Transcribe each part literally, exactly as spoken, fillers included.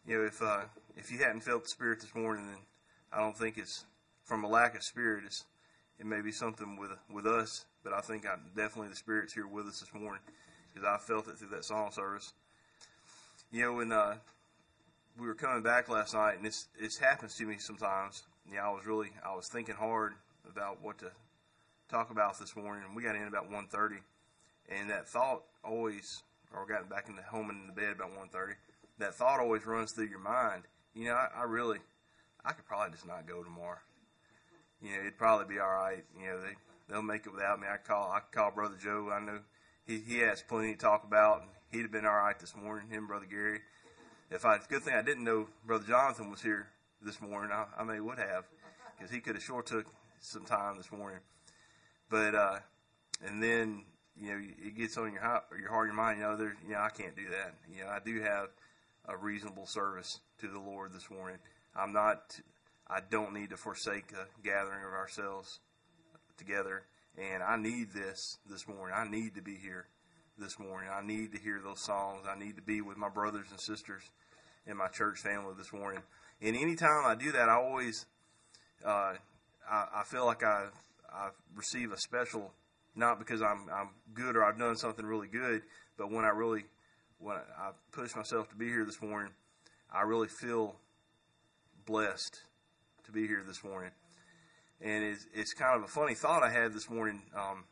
you know, if uh, if you hadn't felt the Spirit this morning, then I don't think it's from a lack of Spirit. It's it may be something with with us, but I think I, definitely the Spirit's here with us this morning because I felt it through that song service. You know, when uh, we were coming back last night, and this this happens to me sometimes. You know, I was really I was thinking hard about what to talk about this morning, and we got in about one thirty, and that thought always, or got back in the home and in the bed about one thirty. That thought always runs through your mind. You know, I, I really, I could probably just not go tomorrow. You know, it'd probably be all right. You know, they they'll make it without me. I call I call Brother Joe. I know he he has plenty to talk about, and he'd have been all right this morning. Him, Brother Gary. If I, it's a good thing I didn't know Brother Jonathan was here this morning. I, I may would have, because he could have sure took some time this morning. But uh, and then you know it gets on your heart, your heart, your mind. You know, there, you know, I can't do that. You know, I do have a reasonable service to the Lord this morning. I'm not. I don't need to forsake the gathering of ourselves together, and I need this this morning. I need to be here this morning. I need to hear those songs. I need to be with my brothers and sisters in my church family this morning. And anytime I do that, I always, uh, I, I feel like I, I receive a special, not because I'm, I'm good or I've done something really good, but when I really, when I push myself to be here this morning, I really feel blessed to be here this morning. And it's, it's kind of a funny thought I had this morning. Um,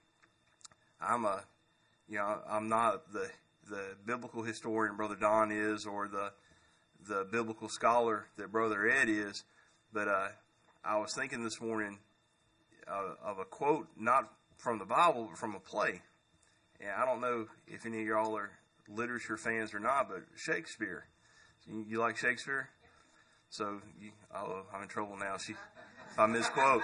I'm a, you know, I'm not the the biblical historian Brother Don is, or the the biblical scholar that Brother Ed is, but uh, I was thinking this morning uh, of a quote, not from the Bible, but from a play. And I don't know if any of y'all are literature fans or not, but Shakespeare. You, you like Shakespeare? So, you, oh, I'm in trouble now. She, if I misquote.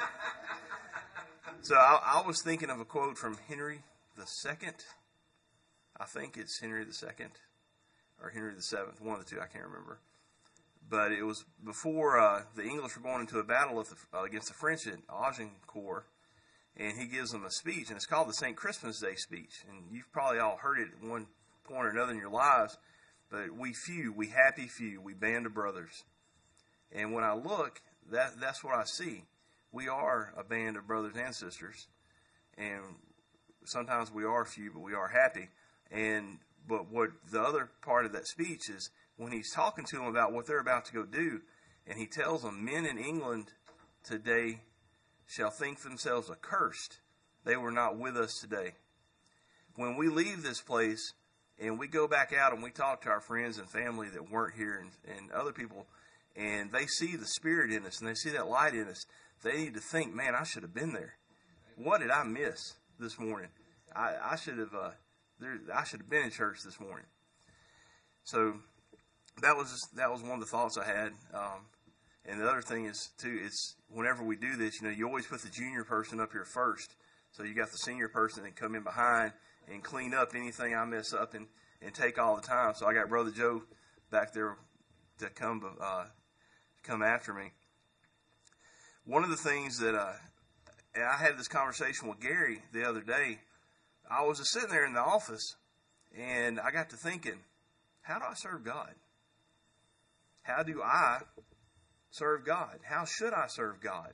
So I, I was thinking of a quote from Henry the Second. I think it's Henry the Second or Henry the Seventh, one of the two. I can't remember. But it was before uh, the English were going into a battle with the, uh, against the French at Agincourt, and he gives them a speech, and it's called the Saint Crispin's Day speech. And you've probably all heard it at one point or another in your lives. But we few, we happy few, we band of brothers. And when I look, that that's what I see. We are a band of brothers and sisters, and sometimes we are few, but we are happy. And but what the other part of that speech is when he's talking to them about what they're about to go do, and he tells them, men in England today shall think themselves accursed. They were not with us today. When we leave this place and we go back out and we talk to our friends and family that weren't here and, and other people, and they see the Spirit in us and they see that light in us, they need to think, man, I should have been there. What did I miss this morning? I, I should have uh, there, I should have been in church this morning. So that was just, that was one of the thoughts I had. Um, and the other thing is, too, it's whenever we do this, you know, you always put the junior person up here first. So you got the senior person that come in behind and clean up anything I mess up and, and take all the time. So I got Brother Joe back there to come uh, come after me. One of the things that uh, I had this conversation with Gary the other day. I was just sitting there in the office, and I got to thinking, how do I serve God? How do I serve God? How should I serve God?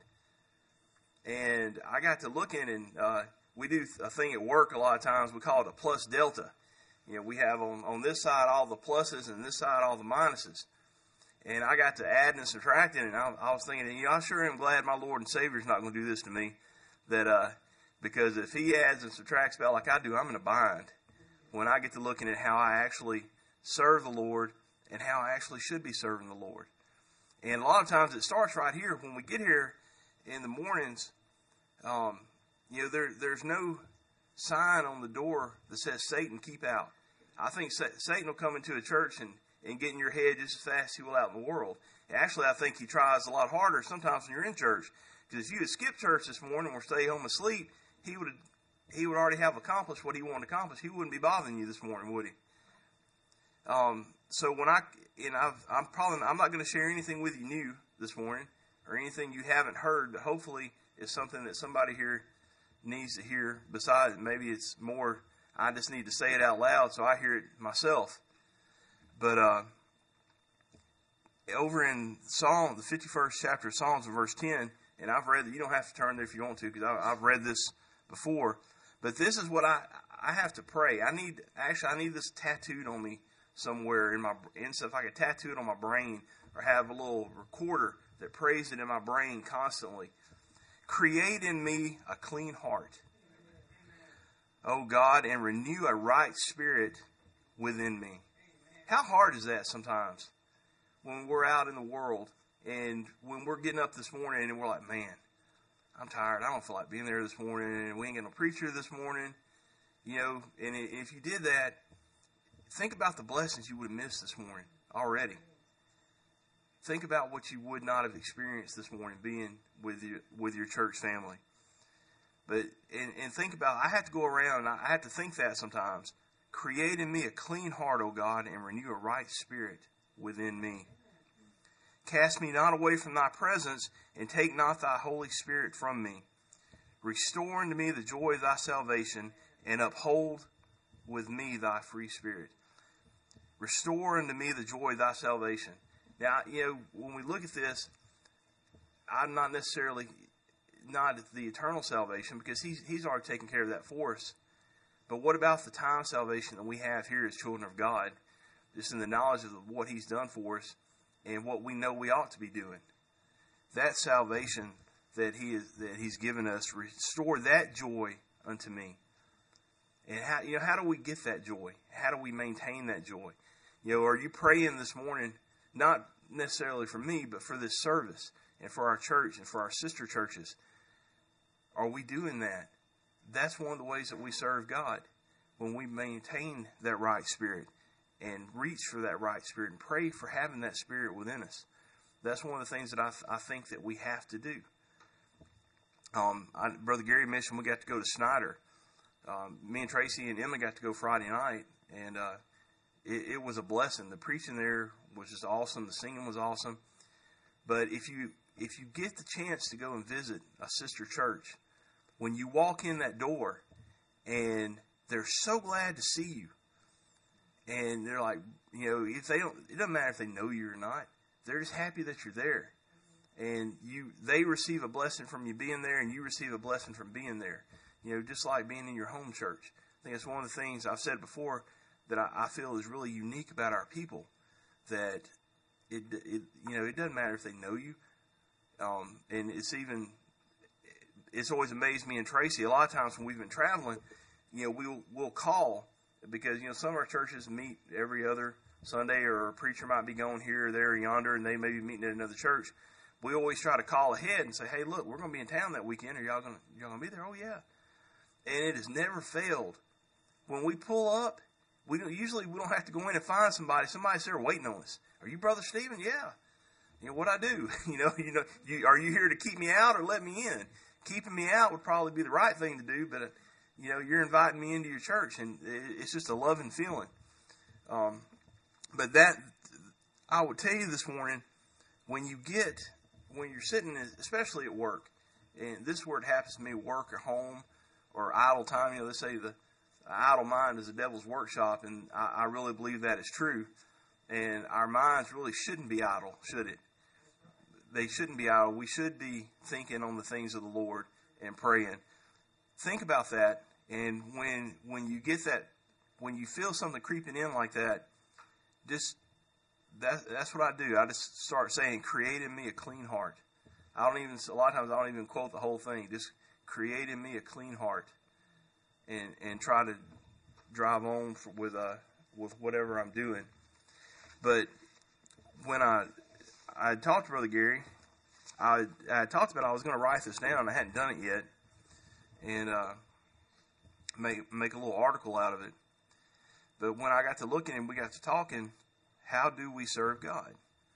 And I got to looking, and uh, we do a thing at work a lot of times. We call it a plus delta. You know, we have on, on this side all the pluses and this side all the minuses. And I got to adding and subtracting, and I, I was thinking, you know, I sure am glad my Lord and Savior is not going to do this to me. That uh, because if He adds and subtracts about like I do, I'm in a bind when I get to looking at how I actually serve the Lord and how I actually should be serving the Lord. And a lot of times it starts right here when we get here in the mornings. Um, you know, there there's no sign on the door that says Satan, keep out. I think sa- Satan will come into a church and, and get in your head just as fast as he will out in the world. And actually, I think he tries a lot harder sometimes when you're in church. Because if you had skipped church this morning or stayed home asleep, he would he would already have accomplished what he wanted to accomplish. He wouldn't be bothering you this morning, would he? Um, so when I and I've, I'm probably I'm not going to share anything with you new this morning or anything you haven't heard, but hopefully it's something that somebody here needs to hear. Besides, maybe it's more I just need to say it out loud so I hear it myself. But uh, over in Psalm, the fifty-first chapter of Psalms, in verse ten, and I've read that. You don't have to turn there if you want to, because I've read this before. But this is what I I have to pray. I need actually I need this tattooed on me somewhere in my in so if I could tattoo it on my brain or have a little recorder that prays it in my brain constantly. Create in me a clean heart, O God, and renew a right spirit within me. How hard is that sometimes when we're out in the world and when we're getting up this morning and we're like, man, I'm tired. I don't feel like being there this morning, and we ain't got no preacher this morning. You know, and if you did that, think about the blessings you would have missed this morning already. Think about what you would not have experienced this morning being with your, with your church family. But and, and think about, I have to go around and I have to think that sometimes. Create in me a clean heart, O God, and renew a right spirit within me. Cast me not away from thy presence, and take not thy Holy Spirit from me. Restore unto me the joy of thy salvation, and uphold with me thy free spirit. Restore unto me the joy of thy salvation. Now, you know, when we look at this, I'm not necessarily not the eternal salvation, because he's, he's already taken care of that for us. But what about the time salvation that we have here as children of God, just in the knowledge of what he's done for us and what we know we ought to be doing? That salvation that he is that he's given us, restore that joy unto me. And how you know how do we get that joy? How do we maintain that joy? You know, are you praying this morning, not necessarily for me, but for this service and for our church and for our sister churches? Are we doing that? That's one of the ways that we serve God, when we maintain that right spirit and reach for that right spirit and pray for having that spirit within us. That's one of the things that I, th- I think that we have to do. Um, I, Brother Gary mentioned we got to go to Snyder. Um, me and Tracy and Emma got to go Friday night, and uh, it, it was a blessing. The preaching there was just awesome. The singing was awesome. But if you if you get the chance to go and visit a sister church, when you walk in that door and they're so glad to see you, and they're like, you know, if they don't, it doesn't matter if they know you or not. They're just happy that you're there, and you they receive a blessing from you being there, and you receive a blessing from being there. You know, just like being in your home church. I think it's one of the things I've said before that I, I feel is really unique about our people. That it, it you know, it doesn't matter if they know you, um, and it's even. It's always amazed me and Tracy. A lot of times when we've been traveling, you know, we'll we'll call, because you know some of our churches meet every other Sunday, or a preacher might be going here or there or yonder, and they may be meeting at another church. We always try to call ahead and say, "Hey, look, we're going to be in town that weekend. Are y'all going to y'all going to be there?" "Oh yeah," and it has never failed. When we pull up, we don't usually we don't have to go in and find somebody. Somebody's there waiting on us. "Are you Brother Stephen?" "Yeah." "You know what I do?" you know, you know, you, are you here to keep me out or let me in? Keeping me out would probably be the right thing to do, but, uh, you know, you're inviting me into your church, and it's just a loving feeling. Um, but that, I would tell you this morning, when you get, when you're sitting, especially at work, and this is where it happens to me, work or home or idle time, you know, they say the idle mind is the devil's workshop, and I, I really believe that is true. And our minds really shouldn't be idle, should it? They shouldn't be idle. We should be thinking on the things of the Lord and praying. Think about that, and when when you get that, when you feel something creeping in like that, just that that's what I do. I just start saying, "Create in me a clean heart." I don't even a lot of times I don't even quote the whole thing. Just create in me a clean heart, and and try to drive on for, with uh with whatever I'm doing. But when I I talked to Brother Gary. I, I talked about I was going to write this down. I hadn't done it yet, and uh, make make a little article out of it. But when I got to looking and we got to talking, how do we serve God?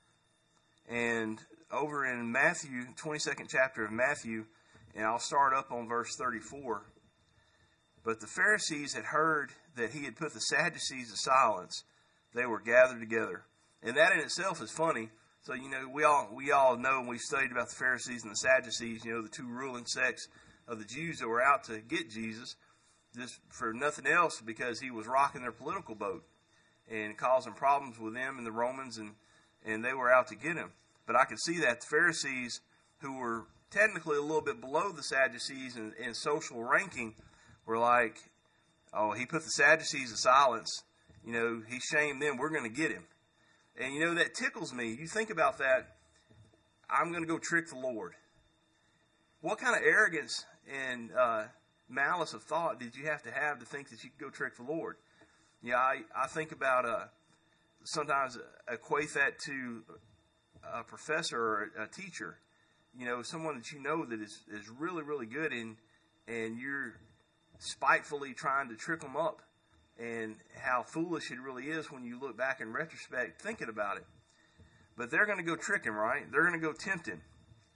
And over in Matthew, twenty-second chapter of Matthew, and I'll start up on verse thirty-four. But the Pharisees had heard that he had put the Sadducees to silence. They were gathered together, and that in itself is funny. So, you know, we all we all know, and we've studied about the Pharisees and the Sadducees, you know, the two ruling sects of the Jews that were out to get Jesus, just for nothing else, because he was rocking their political boat and causing problems with them and the Romans and and they were out to get him. But I could see that the Pharisees, who were technically a little bit below the Sadducees in, in social ranking, were like, oh, he put the Sadducees to silence. You know, he shamed them. We're going to get him. And, you know, that tickles me. You think about that. I'm going to go trick the Lord. What kind of arrogance and uh, malice of thought did you have to have to think that you could go trick the Lord? Yeah, I, I think about uh, sometimes equate that to a professor or a teacher. You know, someone that you know that is, is really, really good, and and you're spitefully trying to trick them up, and how foolish it really is when you look back in retrospect thinking about it. But they're going to go trick him, right? They're going to go tempt him.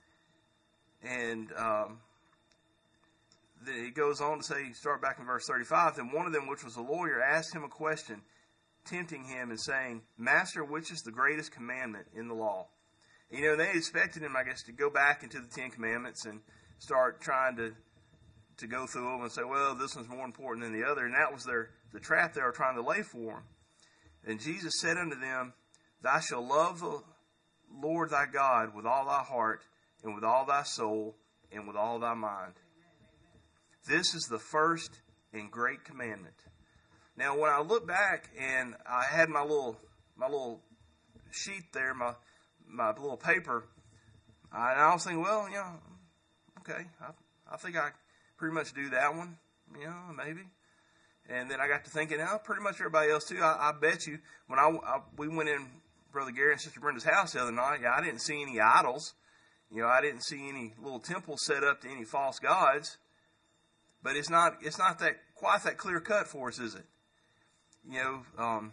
And um, then he goes on to say, start back in verse thirty-five, then one of them, which was a lawyer, asked him a question, tempting him and saying, Master, which is the greatest commandment in the law? You know, they expected him, I guess, to go back into the Ten Commandments and start trying to to go through them and say, well, this one's more important than the other. And that was their the trap they were trying to lay for him. And Jesus said unto them, Thou shalt love the Lord thy God with all thy heart, and with all thy soul, and with all thy mind. This is the first and great commandment. Now, when I look back and I had my little my little sheet there, my my little paper, I, and I was thinking, well, you know, okay, I, I think I pretty much do that one, you know, maybe. And then I got to thinking, oh, pretty much everybody else too. I, I bet you when I, I we went in Brother Gary and Sister Brenda's house the other night, yeah, I didn't see any idols. You know, I didn't see any little temples set up to any false gods. But it's not it's not that quite that clear cut for us, is it? You know, um,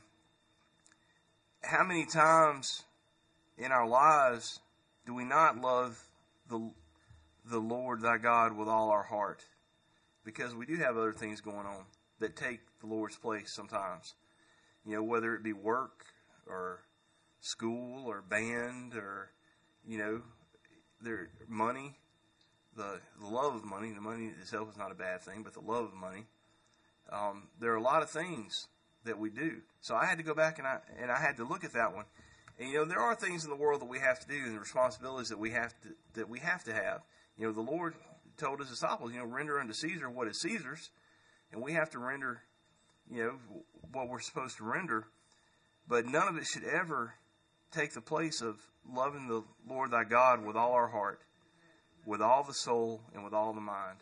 how many times in our lives do we not love the the Lord thy God with all our heart? Because we do have other things going on that take the Lord's place sometimes. You know, whether it be work or school or band or, you know, their money, the, the love of money. The money itself is not a bad thing, but the love of money. Um, there are a lot of things that we do. So I had to go back and I and I had to look at that one. And, you know, there are things in the world that we have to do and the responsibilities that we have to that we have to have. You know, the Lord told his disciples, you know, render unto Caesar what is Caesar's, and we have to render, you know, what we're supposed to render. But none of it should ever take the place of loving the Lord thy God with all our heart, with all the soul, and with all the mind.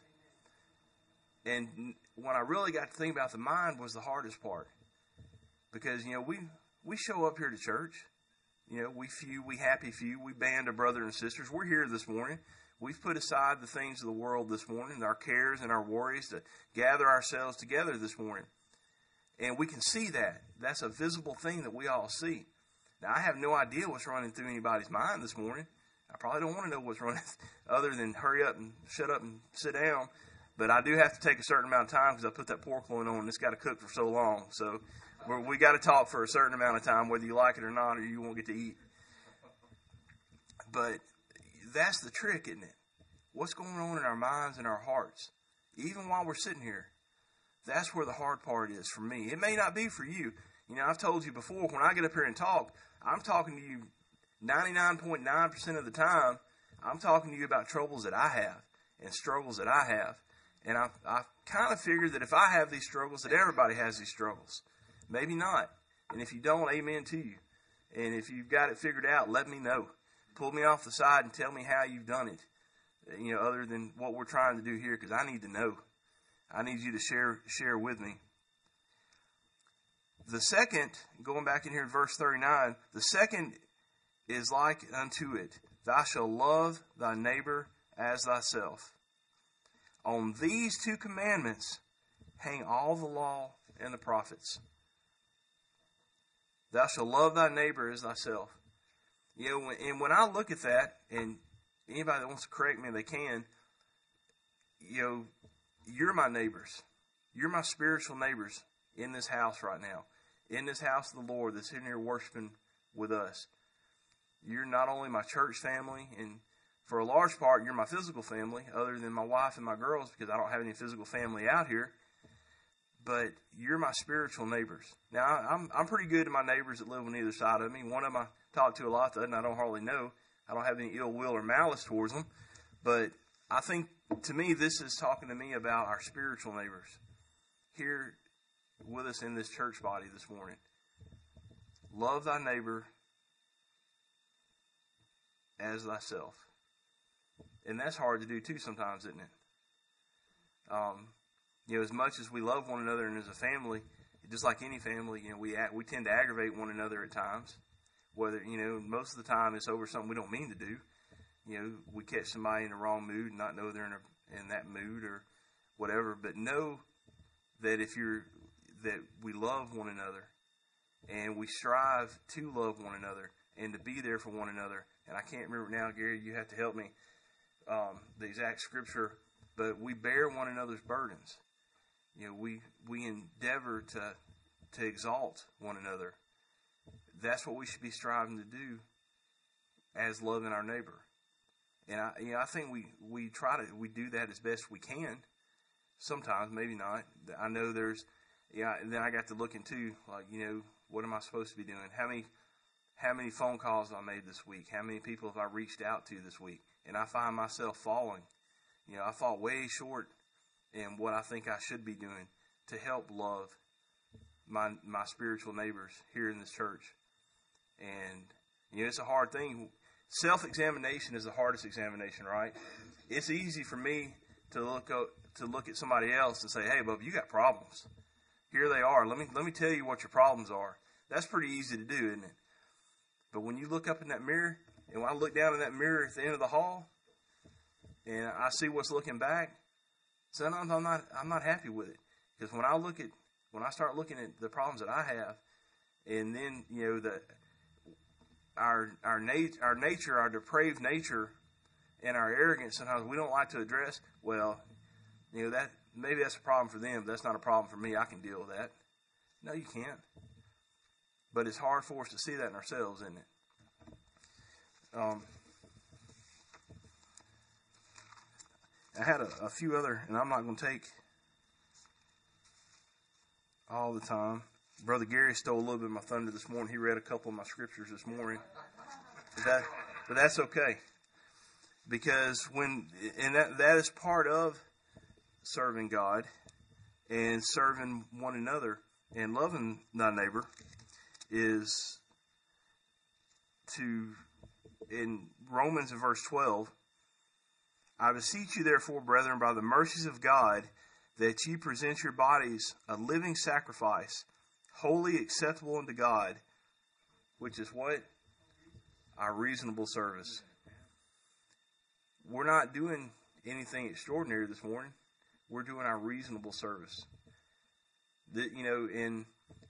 And when I really got to think about the mind was the hardest part. Because, you know, we, we show up here to church. You know, we few, we happy few, we band of brothers and sisters. We're here this morning. We've put aside the things of the world this morning, our cares and our worries, to gather ourselves together this morning. And we can see that. That's a visible thing that we all see. Now, I have no idea what's running through anybody's mind this morning. I probably don't want to know what's running other than hurry up and shut up and sit down. But I do have to take a certain amount of time because I put that pork loin on and it's got to cook for so long. So we're, we got to talk for a certain amount of time, whether you like it or not, or you won't get to eat. But that's the trick, isn't it? What's going on in our minds and our hearts, even while we're sitting here? That's where the hard part is for me. It may not be for you. You know, I've told you before, when I get up here and talk, I'm talking to you ninety-nine point nine percent of the time. I'm talking to you about troubles that I have and struggles that I have. And I I kind of figured that if I have these struggles, that everybody has these struggles. Maybe not. And if you don't, amen to you. And if you've got it figured out, let me know. Pull me off the side and tell me how you've done it. You know, other than what we're trying to do here, because I need to know. I need you to share share with me. The second, going back in here in verse thirty-nine, the second is like unto it. Thou shalt love thy neighbor as thyself. On these two commandments hang all the law and the prophets. Thou shalt love thy neighbor as thyself. You know, and when I look at that, and anybody that wants to correct me, they can, you know, you're my neighbors. You're my spiritual neighbors in this house right now. In this house of the Lord that's in here worshiping with us. You're not only my church family, and for a large part, you're my physical family, other than my wife and my girls, because I don't have any physical family out here. but you're my spiritual neighbors. Now, I'm I'm pretty good to my neighbors that live on either side of me. One of them I talk to a lot, the other I don't hardly know. I don't have any ill will or malice towards them. But I think, to me, this is talking to me about our spiritual neighbors here with us in this church body this morning. Love thy neighbor as thyself. And that's hard to do too sometimes, isn't it? Um, you know, as much as we love one another and as a family, just like any family, you know, we we tend to aggravate one another at times. Whether, you know, most of the time it's over something we don't mean to do. You know, we catch somebody in the wrong mood and not know they're in, a, in that mood or whatever. But know that if you're, that we love one another and we strive to love one another and to be there for one another. And I can't remember now, Gary, you have to help me, um, the exact scripture, but we bear one another's burdens. You know, we, we endeavor to, to exalt one another. That's what we should be striving to do as loving our neighbor. And I, you know, I think we, we try to, we do that as best we can. Sometimes, maybe not. I know there's, yeah, and then I got to look into, like, you know, what am I supposed to be doing? How many, how many phone calls have I made this week? How many people have I reached out to this week? And I find myself falling. You know, I fall way short in what I think I should be doing to help love my, my spiritual neighbors here in this church. And, you know, it's a hard thing. Self-examination is the hardest examination, right? It's easy for me to look up, to look at somebody else and say, hey, Bub, you got problems. Here they are. Let me let me tell you what your problems are. That's pretty easy to do, isn't it? But when you look up in that mirror, and when I look down in that mirror at the end of the hall, and I see what's looking back, sometimes I'm not I'm not happy with it. Because when I look at when I start looking at the problems that I have, and then, you know, the our our nat- our nature, our depraved nature, and our arrogance, sometimes we don't like to address. Well, you know, that maybe that's a problem for them, but that's not a problem for me. I can deal with that. No, you can't. But it's hard for us to see that in ourselves, isn't it? Um, I had a, a few other, and I'm not going to take all the time. Brother Gary stole a little bit of my thunder this morning. He read a couple of my scriptures this morning. But, that, but that's okay. Because when, and that, that is part of serving God and serving one another and loving thy neighbor is to, in Romans in verse twelve, I beseech you therefore, brethren, by the mercies of God, that ye present your bodies a living sacrifice, holy, acceptable unto God, which is what? Our reasonable service. We're not doing anything extraordinary this morning. We're doing our reasonable service. That, you know, in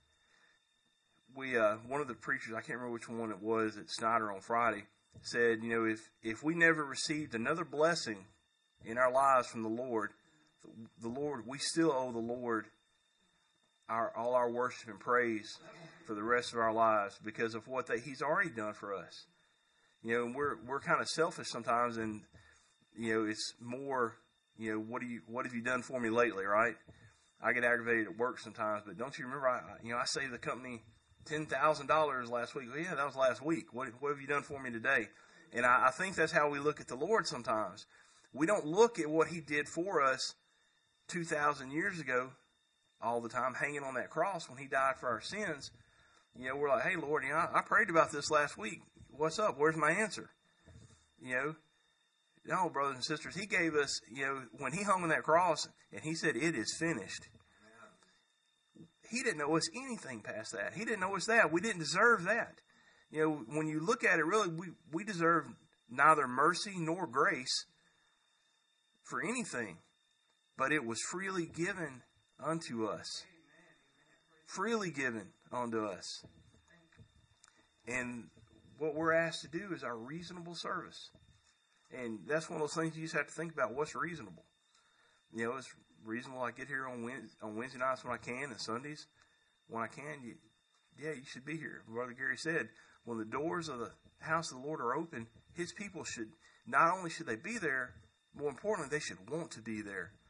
we uh, one of the preachers, I can't remember which one it was at Snyder on Friday, said, you know, if if we never received another blessing in our lives from the Lord, the Lord, we still owe the Lord our all our worship and praise for the rest of our lives because of what they, He's already done for us. You know, and we're we're kind of selfish sometimes, and you know, it's more, you know, what do you what have you done for me lately, right? I get aggravated at work sometimes, but don't you remember? I, you know, I saved the company ten thousand dollars last week. Well, yeah, that was last week. What what have you done for me today? And I, I think that's how we look at the Lord sometimes. We don't look at what He did for us two thousand years ago all the time, hanging on that cross when He died for our sins. You know, we're like, hey, Lord, you know, I, I prayed about this last week. What's up? Where's my answer? You know, no, brothers and sisters, He gave us, you know, when He hung on that cross and He said, it is finished. He didn't owe us anything past that. He didn't owe us that. We didn't deserve that. You know, when you look at it, really, we, we deserve neither mercy nor grace for anything. But it was freely given unto us. Freely given unto us. And what we're asked to do is our reasonable service. And that's one of those things you just have to think about. What's reasonable? You know, it's reasonable. I get here on Wednesday, on Wednesday nights when I can, and Sundays when I can. You, yeah, you should be here. Brother Gary said, when the doors of the house of the Lord are open, His people should, not only should they be there, more importantly, they should want to be there.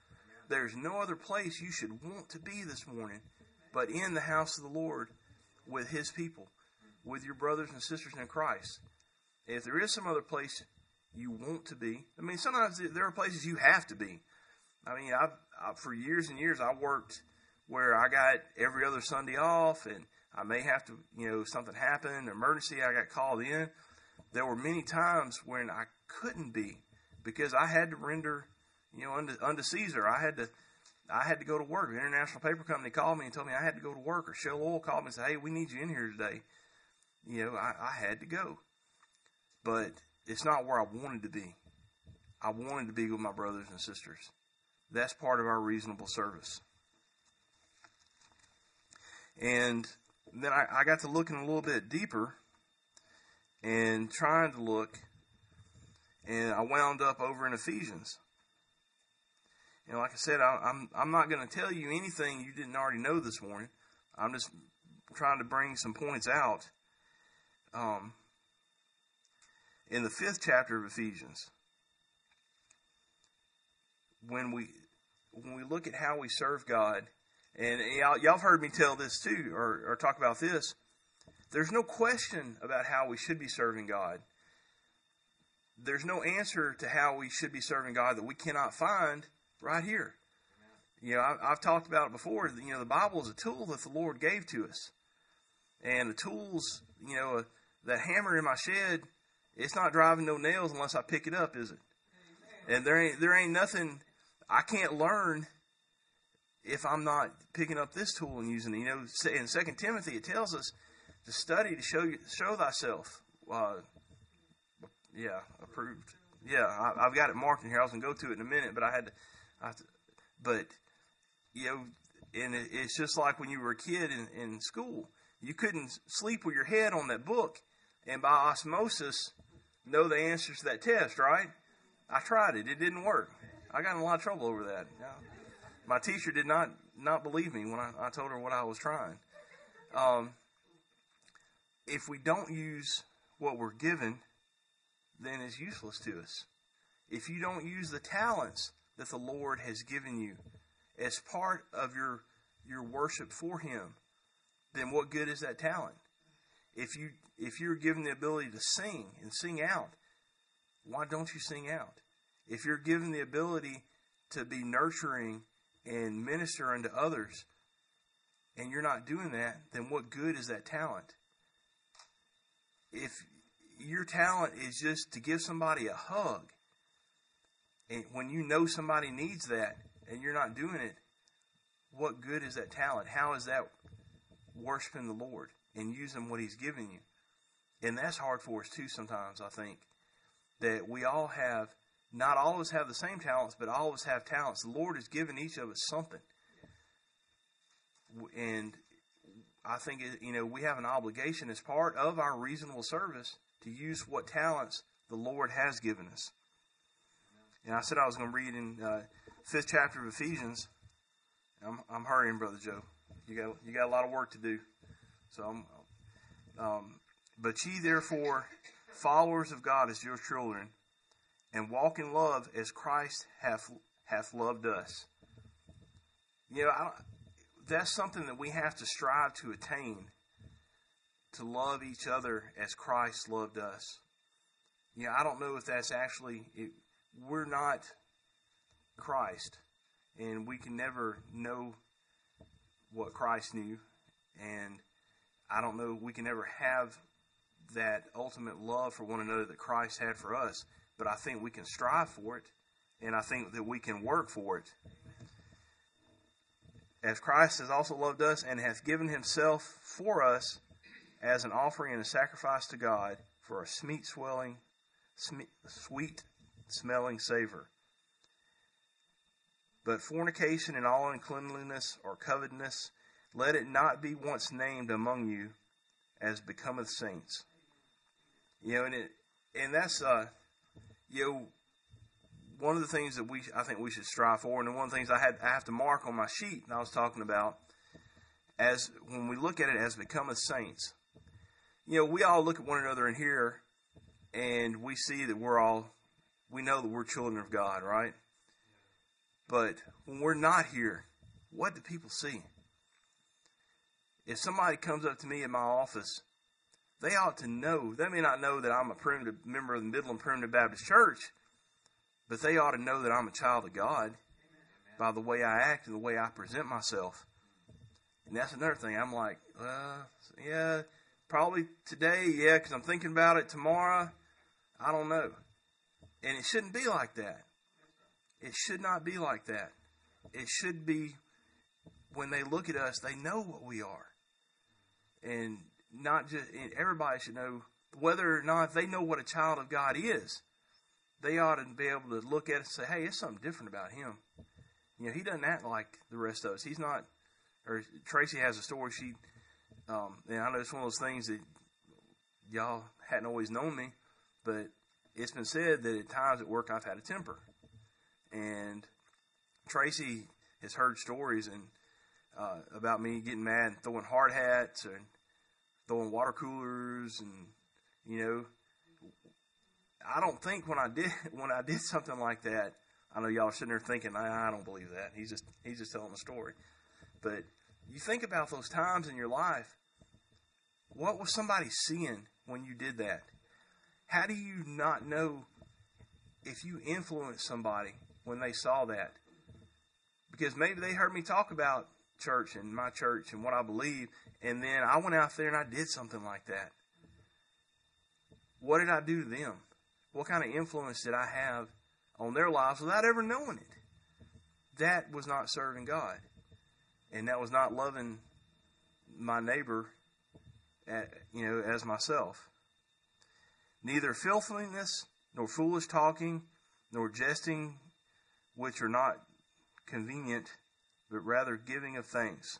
There's no other place you should want to be this morning but in the house of the Lord with His people, with your brothers and sisters in Christ. If there is some other place you want to be, I mean, sometimes there are places you have to be. I mean, I've, I, for years and years, I worked where I got every other Sunday off, and I may have to, you know, something happened, emergency, I got called in. There were many times when I couldn't be because I had to render, you know, unto, unto Caesar. I had to, I had to go to work. An international paper company called me and told me I had to go to work, or Shell Oil called me and said, hey, we need you in here today. You know, I, I had to go. But it's not where I wanted to be. I wanted to be with my brothers and sisters. That's part of our reasonable service. And then I, I got to looking a little bit deeper and trying to look, and I wound up over in Ephesians. You know, like I said, I, I'm I'm not going to tell you anything you didn't already know this morning. I'm just trying to bring some points out. Um, in the fifth chapter of Ephesians, when we when we look at how we serve God, and y'all, y'all have heard me tell this too, or, or talk about this, there's no question about how we should be serving God. There's no answer to how we should be serving God that we cannot find right here. You know, I, I've talked about it before. You know, the Bible is a tool that the Lord gave to us. And the tools, you know, uh, that hammer in my shed, it's not driving no nails unless I pick it up, is it? And there ain't there ain't nothing I can't learn if I'm not picking up this tool and using it. You know, in Second Timothy, it tells us to study to show you, show thyself. Uh, yeah, approved. Yeah, I, I've got it marked in here. I was going to go to it in a minute, but I had to. I have to but, you know, and it, it's just like when you were a kid in, in school. You couldn't sleep with your head on that book and by osmosis know the answers to that test, right? I tried it. It didn't work. I got in a lot of trouble over that. You know? My teacher did not, not believe me when I, I told her what I was trying. Um, if we don't use what we're given, then it's useless to us. If you don't use the talents that the Lord has given you as part of your your worship for Him, then what good is that talent? If you if you're given the ability to sing and sing out, why don't you sing out? If you're given the ability to be nurturing and minister unto others, and you're not doing that, then what good is that talent? If your talent is just to give somebody a hug, and when you know somebody needs that, and you're not doing it, what good is that talent? How is that worshiping the Lord and using what He's given you? And that's hard for us too sometimes, I think. That we all have, not all of us have the same talents, but all of us have talents. The Lord has given each of us something. And I think, you know, we have an obligation as part of our reasonable service to use what talents the Lord has given us. And I said I was going to read in uh, fifth chapter of Ephesians. I'm, I'm hurrying, Brother Joe. You got you got a lot of work to do. So, I'm, um, but ye therefore, followers of God as your children, and walk in love as Christ hath hath loved us. You know, I, that's something that we have to strive to attain. To love each other as Christ loved us. You know, I don't know if that's actually. It, we're not Christ. And we can never know what Christ knew. And I don't know, we can never have that ultimate love for one another that Christ had for us. But I think we can strive for it. And I think that we can work for it. As Christ has also loved us and hath given Himself for us as an offering and a sacrifice to God for a sweet swelling, sweet smelling savor. But fornication and all uncleanliness or covetousness, let it not be once named among you as becometh saints. You know, and it, and that's uh, you know, one of the things that we I think we should strive for, and one of the things I had I have to mark on my sheet, and I was talking about, as when we look at it as becometh saints. You know, we all look at one another in here, and we see that we're all, we know that we're children of God, right? But when we're not here, what do people see? If somebody comes up to me in my office, they ought to know. They may not know that I'm a primitive member of the Midland Primitive Baptist Church, but they ought to know that I'm a child of God by the way I act and the way I present myself. And that's another thing. I'm like, uh, yeah, probably today, yeah, because I'm thinking about it tomorrow. I don't know. And it shouldn't be like that. It should not be like that. It should be when they look at us, they know what we are. And not just, and everybody should know whether or not they know what a child of God is. They ought to be able to look at it and say, hey, there's something different about him. You know, he doesn't act like the rest of us. He's not, or Tracy has a story. She, um, and I know it's one of those things that y'all hadn't always known me, but it's been said that at times at work I've had a temper. And Tracy has heard stories and uh, about me getting mad and throwing hard hats and throwing water coolers, and you know, I don't think when I did when I did something like that, I know y'all are sitting there thinking, I, I don't believe that. He's just he's just telling a story. But you think about those times in your life. What was somebody seeing when you did that? How do you not know if you influenced somebody when they saw that? Because maybe they heard me talk about church and my church and what I believe, and then I went out there and I did something like that. What did I do to them? What kind of influence did I have on their lives without ever knowing it? That was not serving God. And that was not loving my neighbor, at, you know, as myself. Neither filthiness, nor foolish talking, nor jesting, which are not convenient, but rather giving of thanks.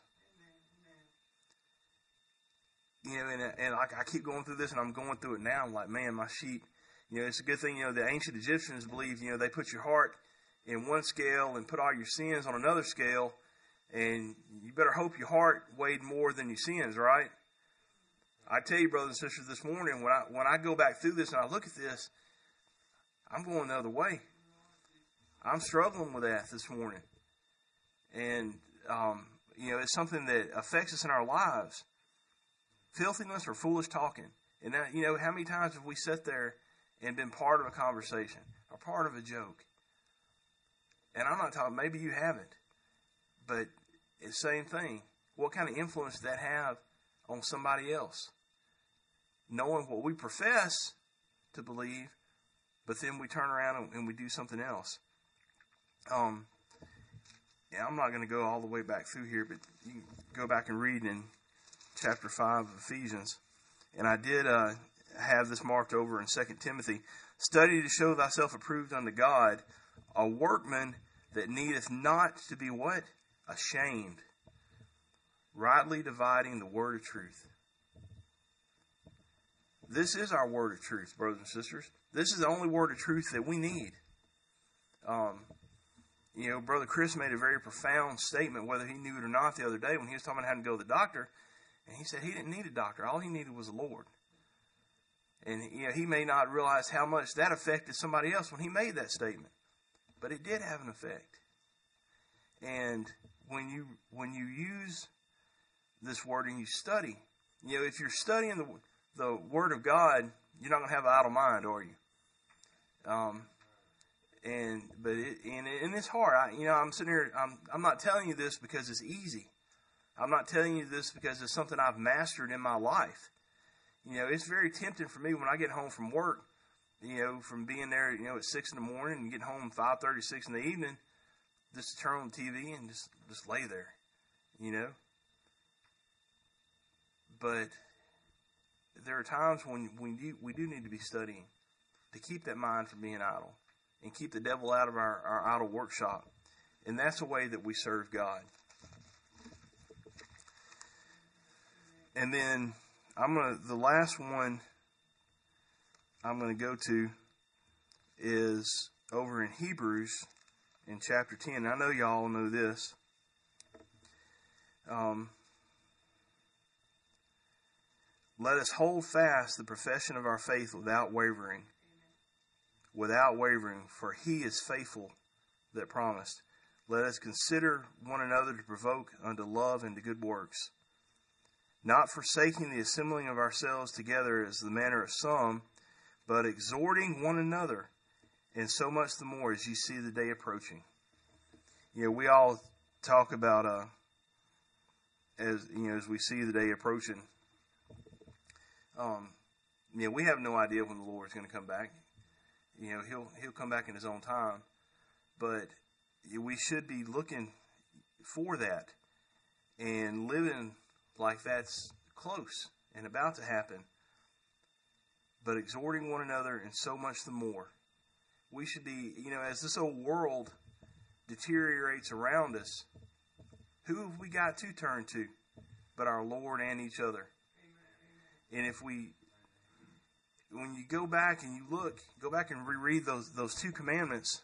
You know, and, and I, I keep going through this, and I'm going through it now. I'm like, man, my sheep, you know, it's a good thing, you know, the ancient Egyptians believed, you know, they put your heart in one scale and put all your sins on another scale, and you better hope your heart weighed more than your sins, right? I tell you, brothers and sisters, this morning, when I when I go back through this and I look at this, I'm going the other way. I'm struggling with that this morning. And, um, you know, it's something that affects us in our lives. Filthiness or foolish talking. And, that, you know, how many times have we sat there and been part of a conversation or part of a joke? And I'm not talking, maybe you haven't. But it's the same thing. What kind of influence does that have on somebody else? Knowing what we profess to believe, but then we turn around and, and we do something else. Um, yeah, I'm not going to go all the way back through here, but you can go back and read in chapter five of Ephesians. And I did uh, have this marked over in Second Timothy. Study to show thyself approved unto God, a workman that needeth not to be what? Ashamed. Rightly dividing the word of truth. This is our word of truth, brothers and sisters. This is the only word of truth that we need. Um, you know, Brother Chris made a very profound statement, whether he knew it or not, the other day when he was talking about having to go to the doctor. And he said he didn't need a doctor. All he needed was the Lord. And you know, he may not realize how much that affected somebody else when he made that statement. But it did have an effect. And when you when you use this word and you study, you know, if you're studying the the Word of God, you're not going to have an idle mind, are you? Um, and but it, and, and it's hard. I, you know, I'm sitting here. I'm I'm not telling you this because it's easy. I'm not telling you this because it's something I've mastered in my life. You know, it's very tempting for me when I get home from work. You know, from being there, you know, at six in the morning and getting home five thirty, six in the evening, just to turn on the T V and just just lay there. You know, but there are times when we do, we do need to be studying to keep that mind from being idle and keep the devil out of our, our idle workshop. And that's the way that we serve God. And then I'm gonna the last one I'm gonna go to is over in Hebrews in chapter ten. I know y'all know this. Um Let us hold fast the profession of our faith without wavering. Without wavering, for he is faithful that promised. let us consider one another to provoke unto love and to good works, not forsaking the assembling of ourselves together as the manner of some, but exhorting one another, and so much the more as you see the day approaching. You know, we all talk about, uh, as you know, as we see the day approaching, um, you know, we have no idea when the Lord is going to come back. You know, he'll he'll come back in his own time, but we should be looking for that and living like that's close and about to happen, but exhorting one another, and so much the more. We should be, you know, as this old world deteriorates around us, who have we got to turn to but our Lord and each other? And if we, when you go back and you look, go back and reread those those two commandments,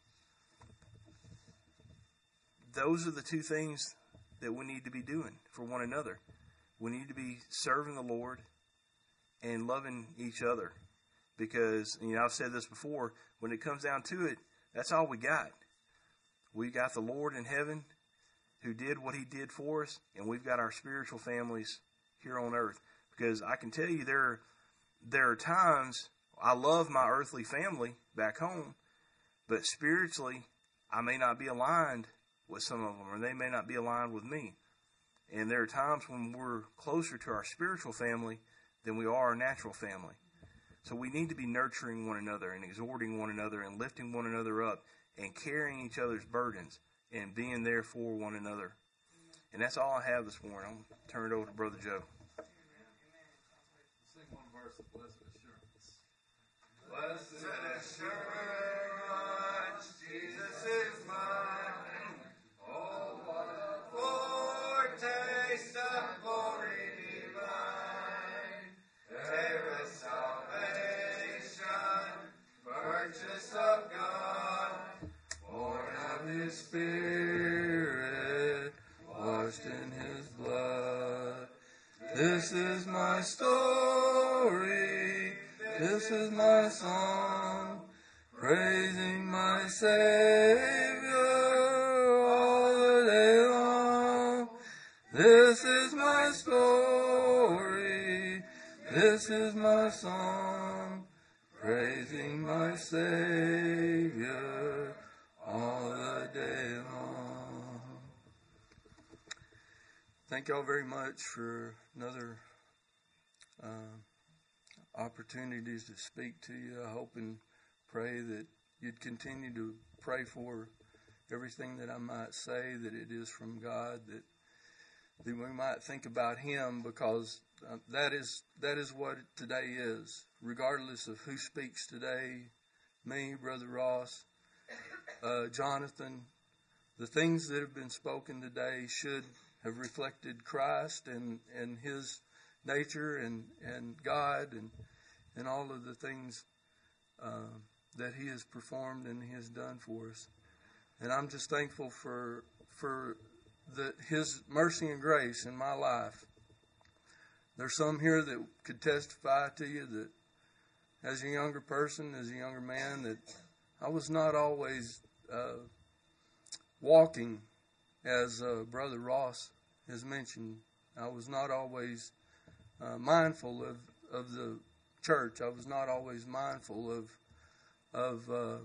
those are the two things that we need to be doing for one another. We need to be serving the Lord and loving each other. Because, you know, I've said this before, when it comes down to it, that's all we got. We got the Lord in heaven who did what he did for us, and we've got our spiritual families here on earth. Because I can tell you there, there are times I love my earthly family back home, but spiritually I may not be aligned with some of them, or they may not be aligned with me. And there are times when we're closer to our spiritual family than we are our natural family. So we need to be nurturing one another and exhorting one another and lifting one another up and carrying each other's burdens and being there for one another. And that's all I have this morning. I'm going to turn it over to Brother Joe. Sing one verse of Blessed Assurance. Blessed assurance, Jesus is mine. Oh, what a foretaste of glory divine. There is salvation, purchase of God, born of his Spirit, washed in his blood. This is my story, this is my song, praising my Savior all the day long. This is my story, this is my song, praising my Savior all the day long. Thank y'all very much for another uh, opportunities to speak to you. I hope and pray that you'd continue to pray for everything that I might say, that it is from God, that, that we might think about Him, because uh, that is that is what today is. Regardless of who speaks today, me, Brother Ross, uh, Jonathan, the things that have been spoken today should have reflected Christ and, and His nature and, and God and and all of the things uh, that He has performed and He has done for us. And I'm just thankful for for the, His mercy and grace in my life. There's some here that could testify to you that as a younger person, as a younger man, that I was not always uh, walking as uh, Brother Ross has mentioned. I was not always uh, mindful of, of the church. I was not always mindful of of uh,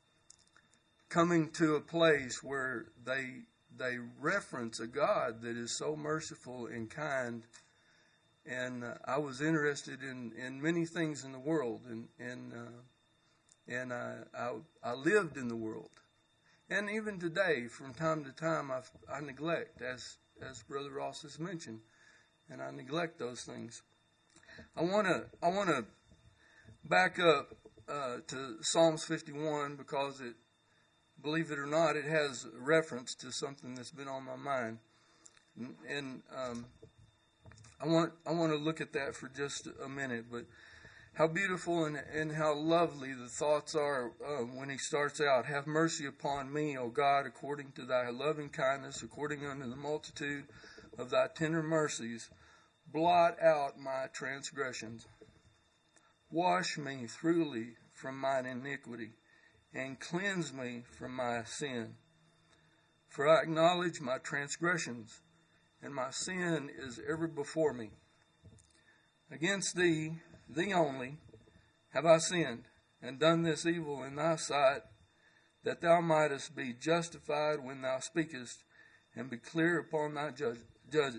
coming to a place where they they reference a God that is so merciful and kind. And uh, I was interested in, in many things in the world, and and uh, and I, I I lived in the world. And even today, from time to time, I, I neglect, as as Brother Ross has mentioned, and I neglect those things. I want to I want to back up uh, to Psalms fifty-one, because it, believe it or not, it has reference to something that's been on my mind, and, and um, I want I want to look at that for just a minute. But how beautiful and, and how lovely the thoughts are uh, when he starts out. Have mercy upon me, O God, according to thy loving kindness, according unto the multitude of thy tender mercies. Blot out my transgressions. Wash me thoroughly from mine iniquity, and cleanse me from my sin. For I acknowledge my transgressions, and my sin is ever before me. Against thee, thee only, have I sinned, and done this evil in thy sight, that thou mightest be justified when thou speakest, and be clear upon thy judge, judge,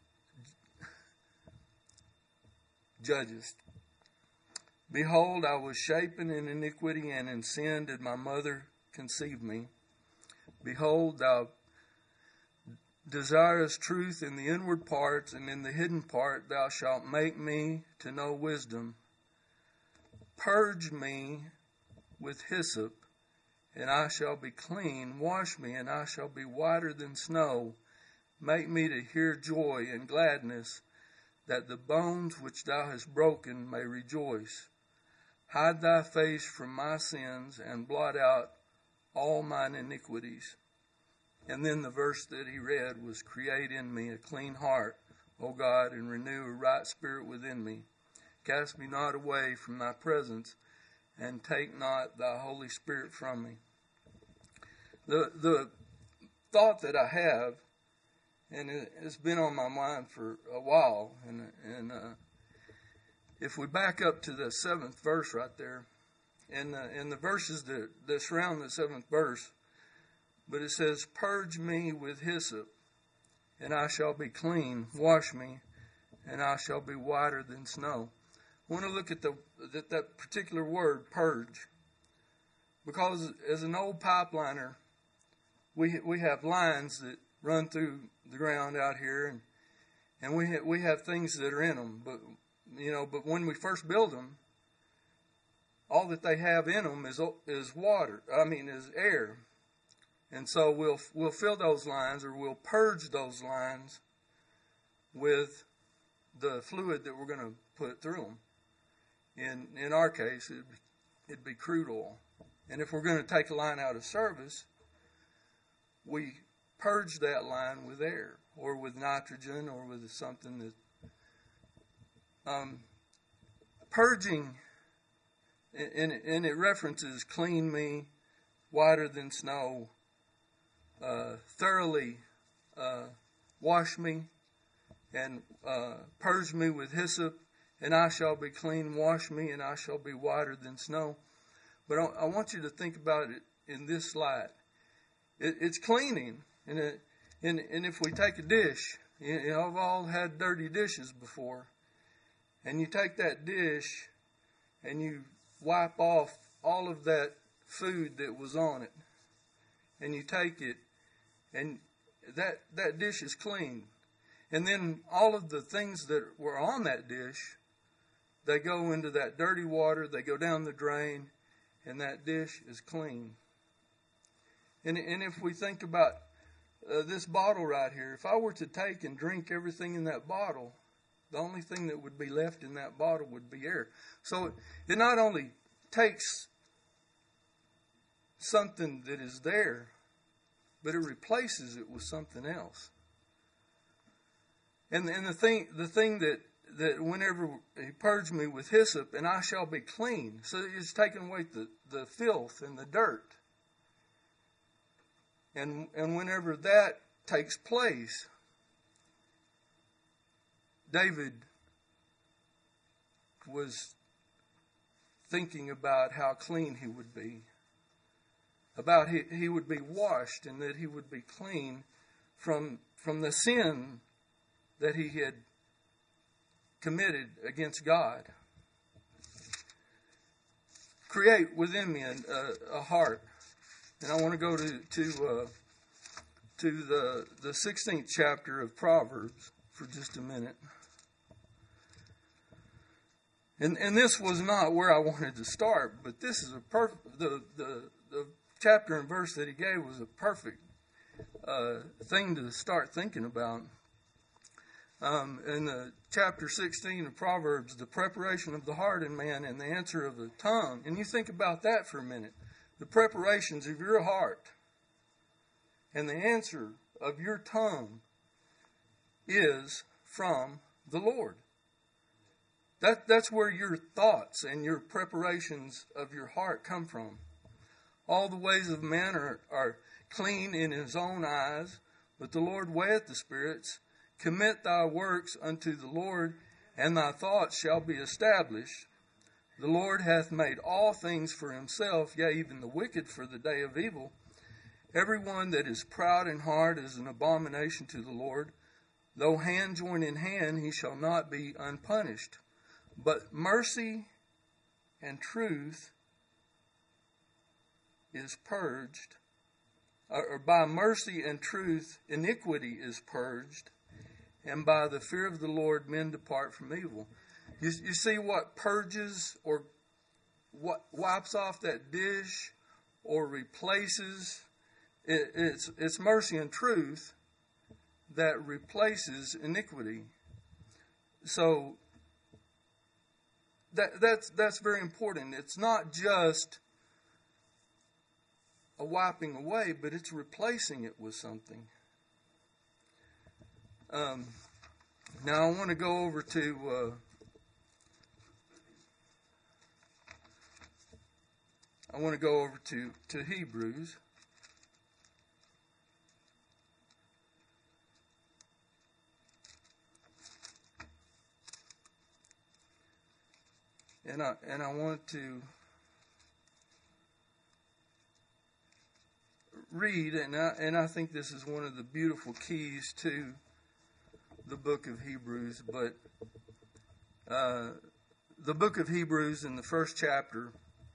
judgest. Behold, I was shapen in iniquity, and in sin did my mother conceive me. Behold, thou desirest truth in the inward parts, and in the hidden part thou shalt make me to know wisdom. Purge me with hyssop, and I shall be clean. Wash me, and I shall be whiter than snow. Make me to hear joy and gladness, that the bones which thou hast broken may rejoice. Hide thy face from my sins, and blot out all mine iniquities. And then the verse that he read was, create in me a clean heart, O God, and renew a right spirit within me. Cast me not away from thy presence, and take not thy Holy Spirit from me. The the thought that I have, and it's been on my mind for a while, and and uh, if we back up to the seventh verse right there, and the, and the verses that, that surround the seventh verse, but it says, purge me with hyssop, and I shall be clean. Wash me, and I shall be whiter than snow. I want to look at the that, that particular word, purge, because as an old pipeliner, we we have lines that run through the ground out here, and and we ha- we have things that are in them. But you know, but when we first build them, all that they have in them is is water. I mean, is air. And so we'll we'll fill those lines, or we'll purge those lines with the fluid that we're going to put through them. In in our case, it'd be, it'd be crude oil. And if we're going to take a line out of service, we purge that line with air, or with nitrogen, or with something that um, purging. And, and it references clean me, whiter than snow. Uh, thoroughly uh, wash me, and uh, purge me with hyssop, and I shall be clean. Wash me, and I shall be whiter than snow. But I, I want you to think about it in this light. It, it's cleaning, and, it, and and if we take a dish, you know, I've all had dirty dishes before, and you take that dish, and you wipe off all of that food that was on it, and you take it, and that that dish is clean. And then all of the things that were on that dish, they go into that dirty water, they go down the drain, and that dish is clean. And, and if we think about uh, this bottle right here, if I were to take and drink everything in that bottle, the only thing that would be left in that bottle would be air. So it not only takes something that is there, but it replaces it with something else. And and the thing the thing that, that whenever he purged me with hyssop, and I shall be clean. So it's taking away the, the filth and the dirt. And and whenever that takes place, David was thinking about how clean he would be. About he, he would be washed, and that he would be clean from from the sin that he had committed against God. Create within me a, a, a heart, and I want to go to to uh, to the the sixteenth chapter of Proverbs for just a minute. And and this was not where I wanted to start, but this is a perfect the the the chapter and verse that he gave was a perfect uh, thing to start thinking about. Um, in the chapter sixteen of Proverbs, the preparation of the heart in man and the answer of the tongue. And you think about that for a minute. The preparations of your heart and the answer of your tongue is from the Lord. That, that's where your thoughts and your preparations of your heart come from. All the ways of man are, are clean in his own eyes, but the Lord weigheth the spirits. Commit thy works unto the Lord, and thy thoughts shall be established. The Lord hath made all things for himself, yea, even the wicked for the day of evil. Every one that is proud in heart is an abomination to the Lord. Though hand join in hand, he shall not be unpunished. But mercy and truth is purged, or by mercy and truth iniquity is purged, and by the fear of the Lord men depart from evil. You, you see what purges or what wipes off that dish or replaces? It, it's it's mercy and truth that replaces iniquity. So that that's that's very important. It's not just a wiping away, but it's replacing it with something. Um, now I want to go over to uh, I want to go over to, to Hebrews. And I and I want to read, and I, and I think this is one of the beautiful keys to the book of Hebrews. But uh, the book of Hebrews, in the first chapter,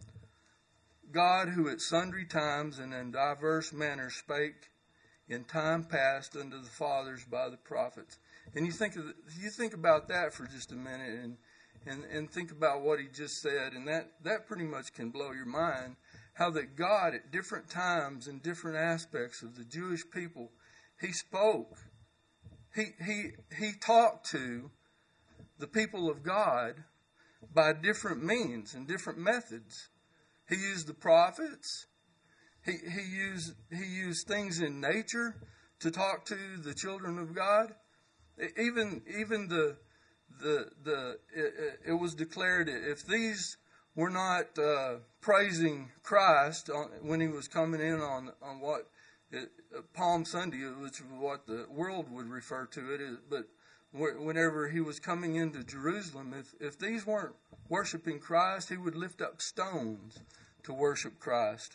God, who at sundry times and in diverse manners spake in time past unto the fathers by the prophets. And you think of the, you think about that for just a minute, and and and think about what he just said, and that that pretty much can blow your mind. How that God at different times and different aspects of the Jewish people, he spoke. He he he talked to the people of God by different means and different methods. He used the prophets. He he used he used things in nature to talk to the children of God. Even even the the the it, it was declared, if these were not uh, praising Christ on, when he was coming in on on what it, uh, Palm Sunday, which is what the world would refer to it, is, but whenever he was coming into Jerusalem, if if these weren't worshiping Christ, he would lift up stones to worship Christ.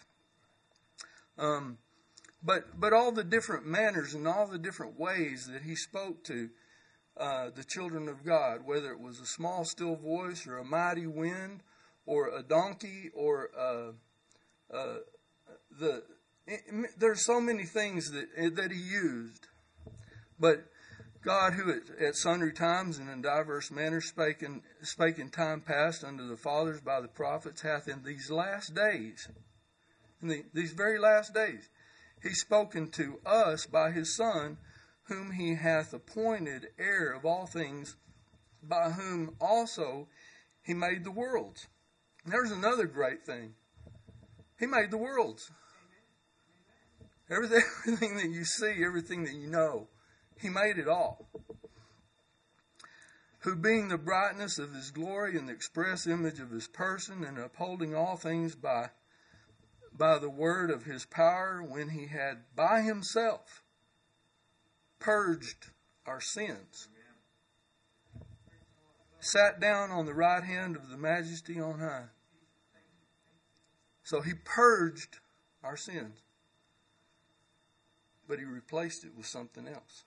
Um, but but all the different manners and all the different ways that he spoke to uh, the children of God, whether it was a small still voice or a mighty wind or a donkey or uh, uh, the it, there's so many things that that he used, but God, who at, at sundry times and in diverse manners spake in, spake in time past unto the fathers by the prophets, hath in these last days, in the, these very last days, he spoken to us by his Son, whom he hath appointed heir of all things, by whom also he made the worlds. And there's another great thing. He made the worlds. Everything, everything that you see, everything that you know, he made it all. Who being the brightness of his glory and the express image of his person, and upholding all things by, by the word of his power, when he had by himself purged our sins, sat down on the right hand of the majesty on high. So he purged our sins, but he replaced it with something else.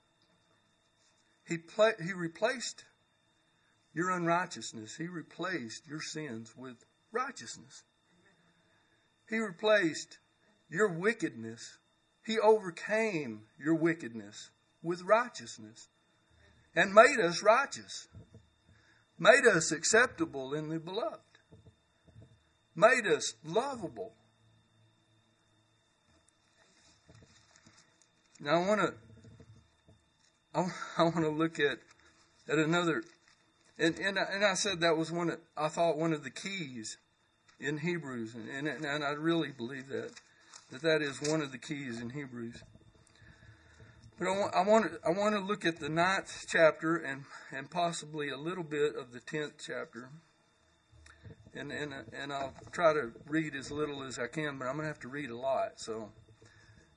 He pla- he replaced your unrighteousness. He replaced your sins with righteousness. He replaced your wickedness. He overcame your wickedness with righteousness and made us righteous. Made us acceptable in the beloved. Made us lovable. Now I want to I want to look at at another, and and I, and I said that was one of, I thought one of the keys in Hebrews, and, and and I really believe that that that is one of the keys in Hebrews. But I want I want to, I want to look at the ninth chapter and and possibly a little bit of the tenth chapter, and and and I'll try to read as little as I can, but I'm going to have to read a lot. So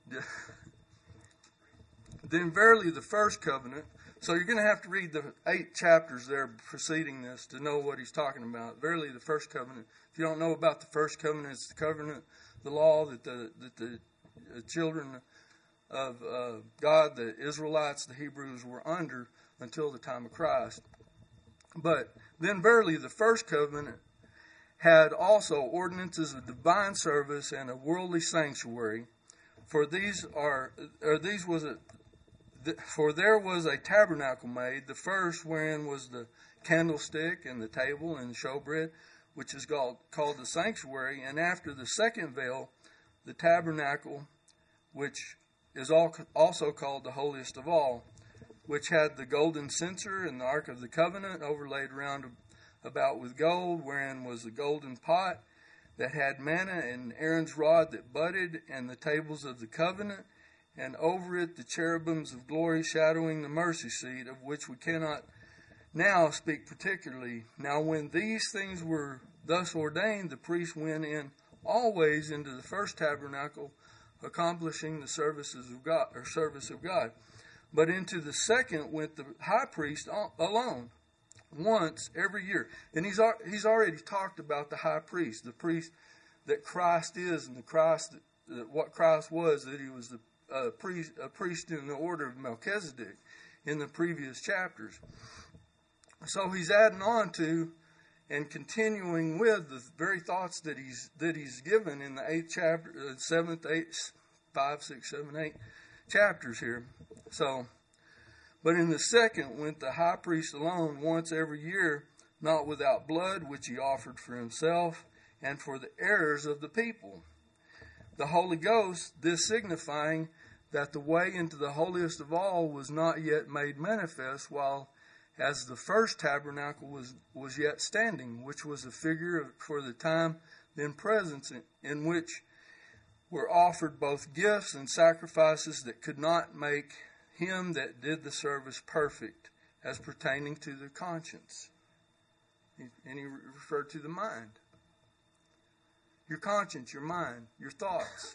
Then verily the first covenant. So you're going to have to read the eight chapters there preceding this to know what he's talking about. Verily the first covenant. If you don't know about the first covenant, it's the covenant, the law that the that the children of uh, God, the Israelites, the Hebrews, were under until the time of Christ. But then verily the first covenant had also ordinances of divine service and a worldly sanctuary. For these are, or these was a, for there was a tabernacle made, the first wherein was the candlestick and the table and the showbread, which is called, called the sanctuary. And after the second veil, the tabernacle, which is also called the holiest of all, which had the golden censer and the ark of the covenant overlaid round about with gold, wherein was the golden pot that had manna and Aaron's rod that budded, and the tables of the covenant, and over it the cherubims of glory shadowing the mercy seat, of which we cannot now speak particularly. Now when these things were thus ordained, the priest went in always into the first tabernacle, accomplishing the services of God, or service of God. But into the second went the high priest alone, once every year. And he's he's already talked about the high priest, the priest that Christ is, and the Christ that, that what Christ was, that he was the uh, priest, a priest in the order of Melchizedek in the previous chapters. So he's adding on to and continuing with the very thoughts that he's that he's given in the eighth chapter, uh, seventh, eighth, five, six, seven, eight chapters here. So, but in the second went the high priest alone once every year, not without blood, which he offered for himself and for the errors of the people. The Holy Ghost, this signifying that the way into the holiest of all was not yet made manifest, while as the first tabernacle was, was yet standing, which was a figure of, for the time then present, in, in which were offered both gifts and sacrifices that could not make him that did the service perfect, as pertaining to the conscience. And he referred to the mind. Your conscience, your mind, your thoughts.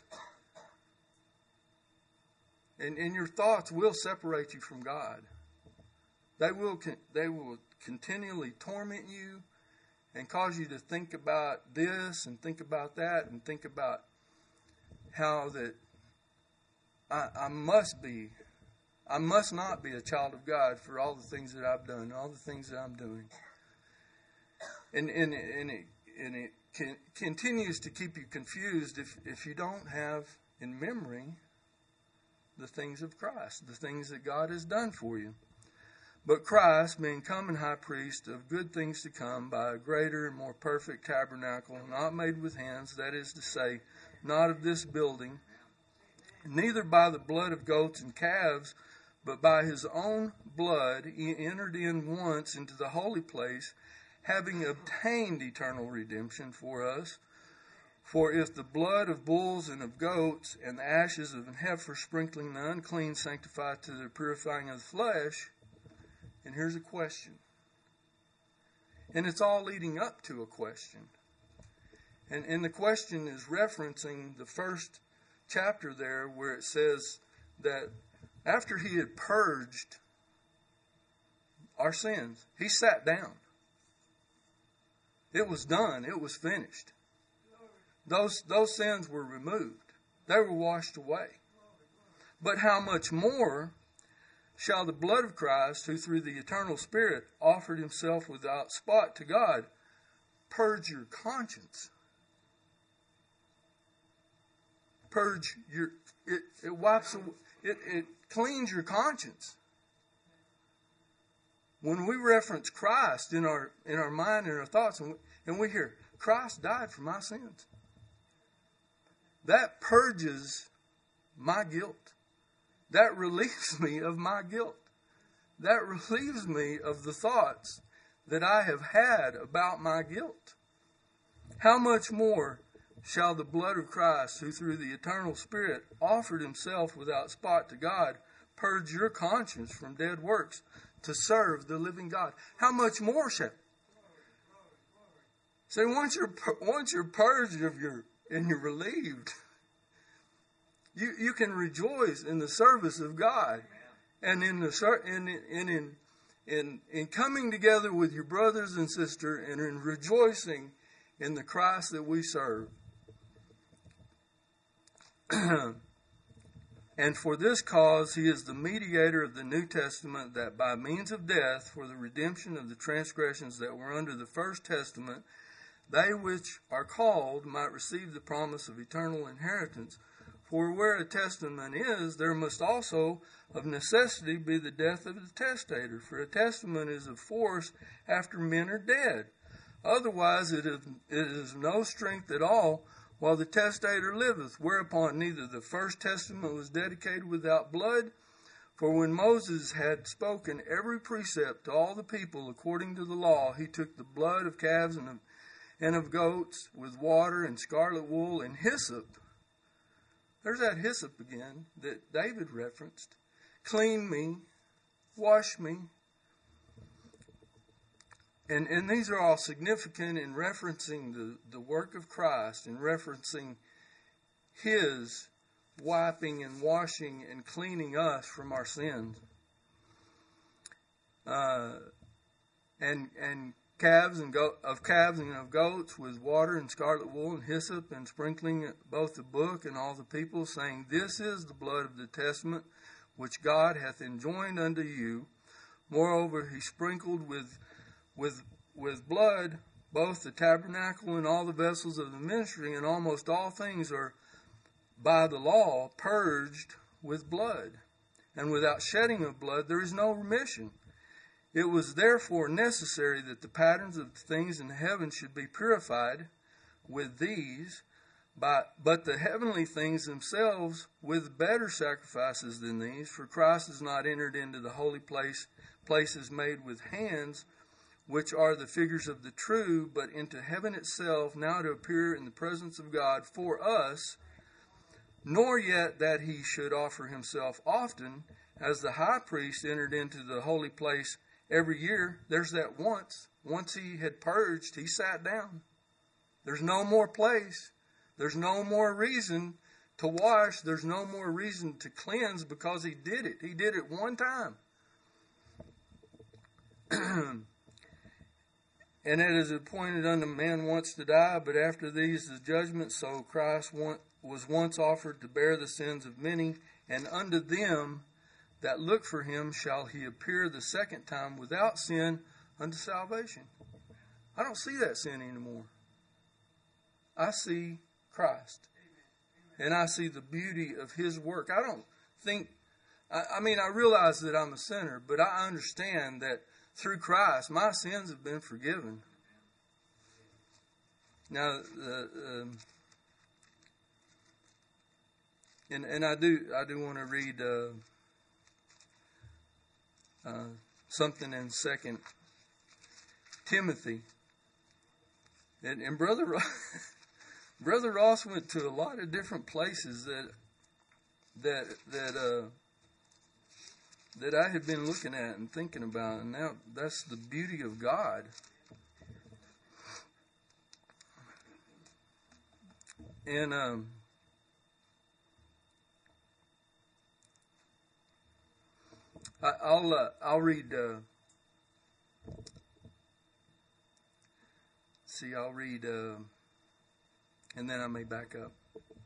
And, and your thoughts will separate you from God. They will they will continually torment you and cause you to think about this and think about that and think about how that I, I must be, I must not be a child of God for all the things that I've done, all the things that I'm doing. And and and it and it can, continues to keep you confused if if you don't have in memory the things of Christ, the things that God has done for you. But Christ, being come and high priest of good things to come, by a greater and more perfect tabernacle, not made with hands, that is to say, not of this building, neither by the blood of goats and calves, but by his own blood, he entered in once into the holy place, having obtained eternal redemption for us. For if the blood of bulls and of goats and the ashes of an heifer sprinkling the unclean sanctify to the purifying of the flesh, and here's a question. And it's all leading up to a question. And, and the question is referencing the first chapter there where it says that after he had purged our sins, he sat down. It was done. It was finished. Those, those sins were removed. They were washed away. But how much more shall the blood of Christ, who through the eternal Spirit offered himself without spot to God, purge your conscience? Purge your, it, it wipes, it, it cleans your conscience. When we reference Christ in our in our mind and our thoughts, and we, and we hear, Christ died for my sins, that purges my guilt. That relieves me of my guilt. That relieves me of the thoughts that I have had about my guilt. How much more shall the blood of Christ, who through the eternal Spirit offered himself without spot to God, purge your conscience from dead works to serve the living God? How much more shall? See, once you're once you're purged of your and you're relieved, You you can rejoice in the service of God, and in the in in in in, in coming together with your brothers and sisters, and in rejoicing in the Christ that we serve. And for this cause he is the mediator of the New Testament, that by means of death, for the redemption of the transgressions that were under the first testament, they which are called might receive the promise of eternal inheritance. For where a testament is, there must also of necessity be the death of the testator. For a testament is of force after men are dead. Otherwise it is, it is no strength at all while the testator liveth, whereupon neither the first testament was dedicated without blood. For when Moses had spoken every precept to all the people according to the law, he took the blood of calves and of, and of goats with water and scarlet wool and hyssop. There's that hyssop again that David referenced. Clean me, wash me. And and these are all significant in referencing the, the work of Christ, in referencing his wiping and washing and cleaning us from our sins. Uh, and and calves and go, of calves and of goats with water and scarlet wool and hyssop, and sprinkling both the book and all the people, saying, This is the blood of the testament which God hath enjoined unto you. Moreover, he sprinkled with with with blood both the tabernacle and all the vessels of the ministry, and almost all things are by the law purged with blood. And without shedding of blood there is no remission. It was therefore necessary that the patterns of things in heaven should be purified with these, but, but the heavenly things themselves with better sacrifices than these. For Christ has not entered into the holy place, places made with hands, which are the figures of the true, but into heaven itself, now to appear in the presence of God for us, nor yet that he should offer himself often, as the high priest entered into the holy place every year. There's that once. Once he had purged, he sat down. There's no more place. There's no more reason to wash. There's no more reason to cleanse, because he did it. He did it one time. And it is appointed unto man once to die, but after these is judgment. So Christ was once offered to bear the sins of many, and unto them that look for him shall he appear the second time without sin unto salvation. I don't see that sin anymore. I see Christ. And I see the beauty of his work. I don't think, I, I mean, I realize that I'm a sinner, but I understand that through Christ, my sins have been forgiven. Now, uh, um, and and I do I do want to read uh, uh, something in Second Timothy. And, and brother Brother Ross went to a lot of different places that that that. Uh, that I had been looking at and thinking about, and now that's the beauty of God. And um, I, I'll uh, I'll read. Uh, see, I'll read, uh, and then I may back up.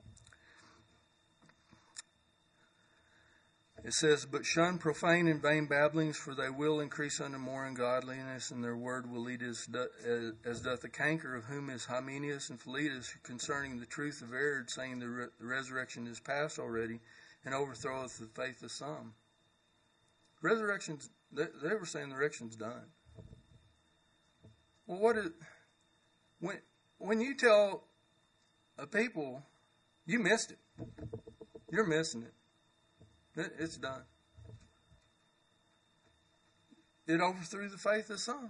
It says, But shun profane and vain babblings, for they will increase unto more ungodliness, and their word will lead as, as doth the canker, of whom is Hymenaeus and Philetus, concerning the truth of erred, saying the, re- the resurrection is past already, and overthroweth the faith of some. Resurrection's, they, they were saying the resurrection's done. Well, what is, when, when you tell a people, you missed it. You're missing it. It's done. It overthrew the faith of some.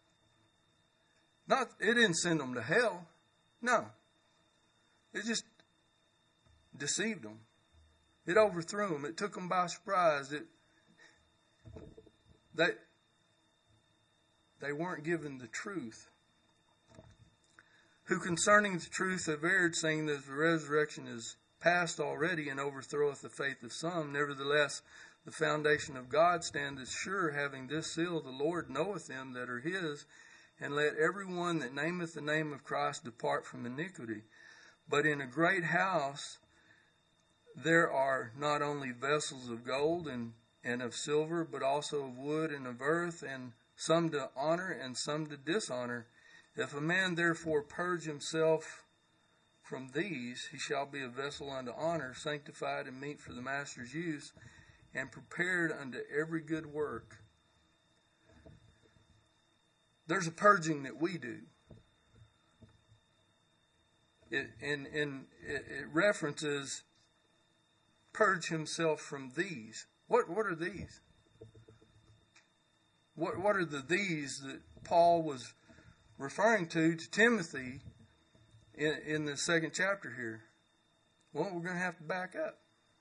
Not, it didn't send them to hell. No. It just deceived them. It overthrew them. It took them by surprise. It, they, they weren't given the truth. Who concerning the truth have erred, saying that the resurrection is passed already, and overthroweth the faith of some. Nevertheless, the foundation of God standeth sure, having this seal, the Lord knoweth them that are his, and let every one that nameth the name of Christ depart from iniquity. But in a great house there are not only vessels of gold and, and of silver, but also of wood and of earth, and some to honor and some to dishonor. If a man therefore purge himself from these, he shall be a vessel unto honor, sanctified and meet for the master's use, and prepared unto every good work. There's a purging that we do. It, and, and it, it references purge himself from these. What what are these? What what are the these that Paul was referring to to Timothy in, in the second chapter here? Well, we're going to have to back up.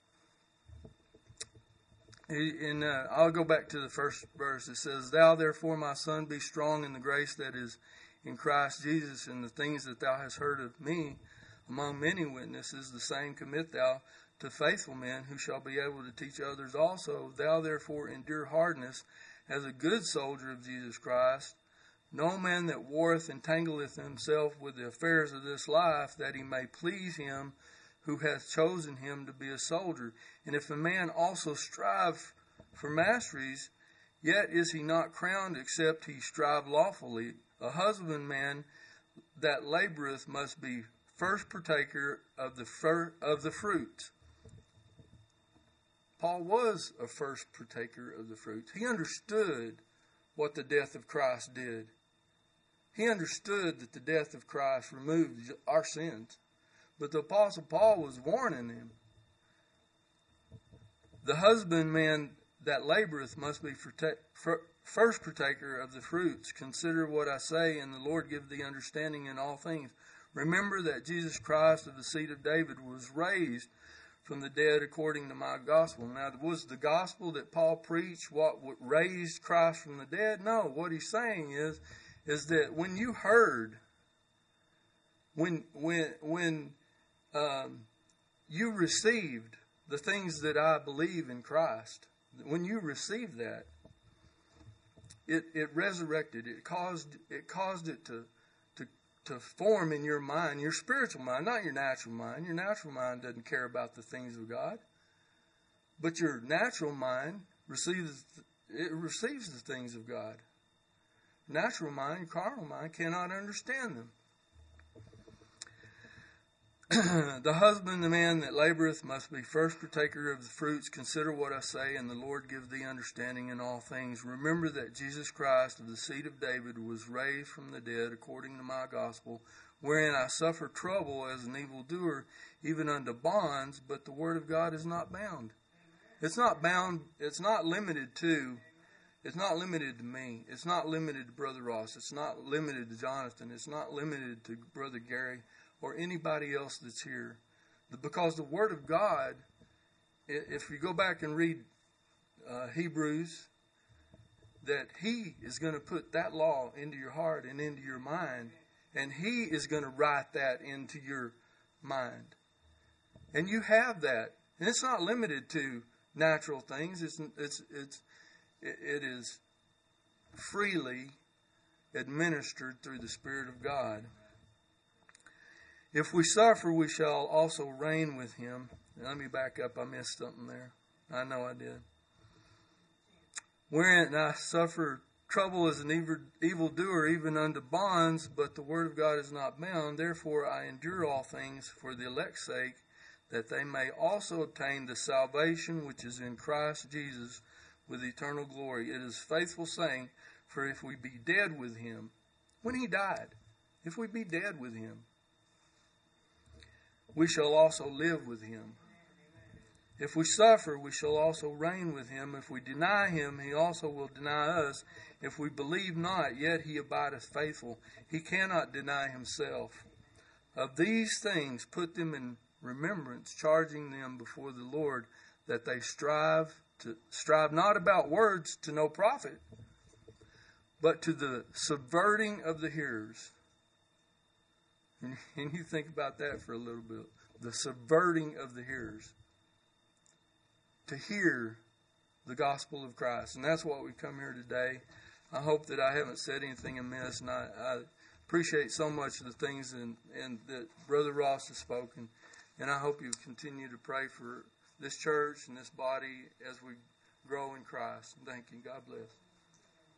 And uh, I'll go back to the first verse. It says, Thou therefore, my son, be strong in the grace that is in Christ Jesus, and the things that thou hast heard of me among many witnesses, the same commit thou to faithful men, who shall be able to teach others also. Thou therefore endure hardness as a good soldier of Jesus Christ. No man that warreth entangleth himself with the affairs of this life, that he may please him who hath chosen him to be a soldier. And if a man also strive for masteries, yet is he not crowned, except he strive lawfully. A husbandman that laboureth must be first partaker of the fir- of the fruit. Paul was a first partaker of the fruit. He understood what the death of Christ did. He understood that the death of Christ removed our sins. But the Apostle Paul was warning him. The husbandman that laboureth must be first partaker of the fruits. Consider what I say, and the Lord give thee understanding in all things. Remember that Jesus Christ of the seed of David was raised from the dead according to my gospel. Now, was the gospel that Paul preached what raised Christ from the dead? No. What he's saying is, is that when you heard, when when when um, you received the things that I believe in Christ, when you received that, it it resurrected. It caused it caused it to to to form in your mind, your spiritual mind, not your natural mind. Your natural mind doesn't care about the things of God, but your natural mind receives it receives the things of God. Natural mind, carnal mind cannot understand them. The husband, the man that laboureth, must be first partaker of the fruits. Consider what I say, and the Lord give thee understanding in all things. Remember that Jesus Christ of the seed of David was raised from the dead according to my gospel, wherein I suffer trouble as an evildoer, even unto bonds, but the word of God is not bound. It's not bound, it's not limited to, it's not limited to me. It's not limited to Brother Ross. It's not limited to Jonathan. It's not limited to Brother Gary or anybody else that's here. Because the Word of God, if you go back and read uh, Hebrews, that He is going to put that law into your heart and into your mind, and He is going to write that into your mind. And you have that. And it's not limited to natural things. It's it's it's it is freely administered through the Spirit of God. If we suffer, we shall also reign with Him. Let me back up. I missed something there. I know I did. Wherein I suffer trouble as an evil evildoer, even unto bonds, but the word of God is not bound. Therefore I endure all things for the elect's sake, that they may also obtain the salvation which is in Christ Jesus with eternal glory. It is faithful saying, for if we be dead with Him, when He died, if we be dead with Him, we shall also live with Him. If we suffer, we shall also reign with Him. If we deny Him, He also will deny us. If we believe not, yet He abideth faithful. He cannot deny Himself. Of these things put them in remembrance, charging them before the Lord, that they strive to strive not about words to no profit, but to the subverting of the hearers. And you think about that for a little bit. the subverting of the hearers to hear the gospel of Christ. And that's what we come here today. I hope that I haven't said anything amiss, and I, I appreciate so much of the things in, in that Brother Ross has spoken. And I hope you continue to pray for this church and this body as we grow in Christ. Thank you. God bless.